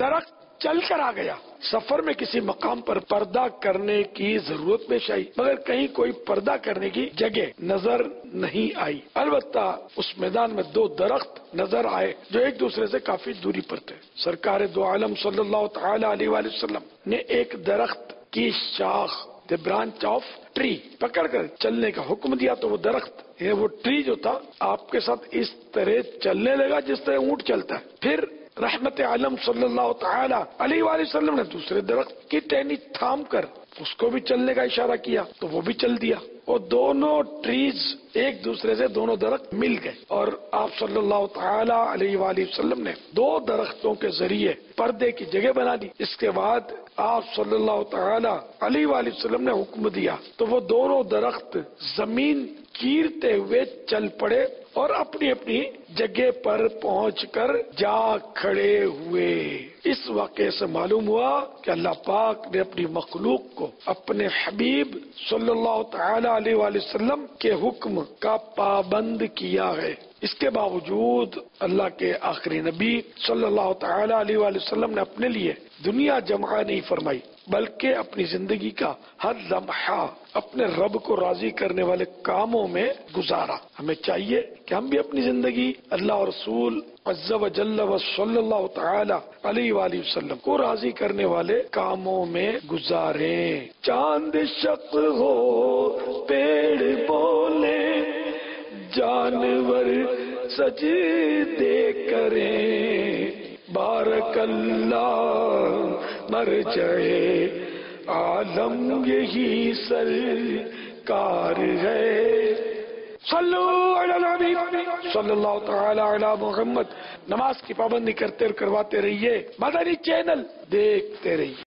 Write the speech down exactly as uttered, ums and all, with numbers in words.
درخت چل کر آ گیا، سفر میں کسی مقام پر پردہ کرنے کی ضرورت پیش آئی مگر کہیں کوئی پردہ کرنے کی جگہ نظر نہیں آئی۔ البتہ اس میدان میں دو درخت نظر آئے جو ایک دوسرے سے کافی دوری پر تھے۔ سرکار دو عالم صلی اللہ تعالی علیہ وآلہ وسلم نے ایک درخت کی شاخ the branch of tree پکڑ کر چلنے کا حکم دیا تو وہ درخت یہ وہ ٹری جو تھا آپ کے ساتھ اس طرح چلنے لگا جس طرح اونٹ چلتا ہے۔ پھر رحمت عالم صلی اللہ تعالی علیہ وآلہ وسلم نے دوسرے درخت کی ٹہنی تھام کر اس کو بھی چلنے کا اشارہ کیا تو وہ بھی چل دیا، اور دونوں ٹریز ایک دوسرے سے دونوں درخت مل گئے، اور آپ صلی اللہ تعالی علیہ وآلہ وسلم نے دو درختوں کے ذریعے پردے کی جگہ بنا دی۔ اس کے بعد آپ صلی اللہ تعالی علیہ وآلہ وسلم نے حکم دیا تو وہ دونوں درخت زمین چیرتے ہوئے چل پڑے اور اپنی اپنی جگہ پر پہنچ کر جا کھڑے ہوئے۔ اس واقعے سے معلوم ہوا کہ اللہ پاک نے اپنی مخلوق کو اپنے حبیب صلی اللہ تعالی علیہ وآلہ وسلم کے حکم کا پابند کیا ہے۔ اس کے باوجود اللہ کے آخری نبی صلی اللہ تعالی علیہ وآلہ وسلم نے اپنے لیے دنیا جمع نہیں فرمائی بلکہ اپنی زندگی کا ہر لمحہ اپنے رب کو راضی کرنے والے کاموں میں گزارا۔ ہمیں چاہیے کہ ہم بھی اپنی زندگی اللہ اور رسول عز و جل و صلی اللہ تعالی علیہ وآلہ وسلم کو راضی کرنے والے کاموں میں گزاریں۔ چاند شق ہو پیڑ بولے جانور سجدے کریں، بارک اللہ مر جائے عالم یہی سرکار ہے۔ صلو علی النبی صلی اللہ تعالی علی محمد۔ نماز کی پابندی کرتے اور کرواتے رہیے، مدنی چینل دیکھتے رہیے۔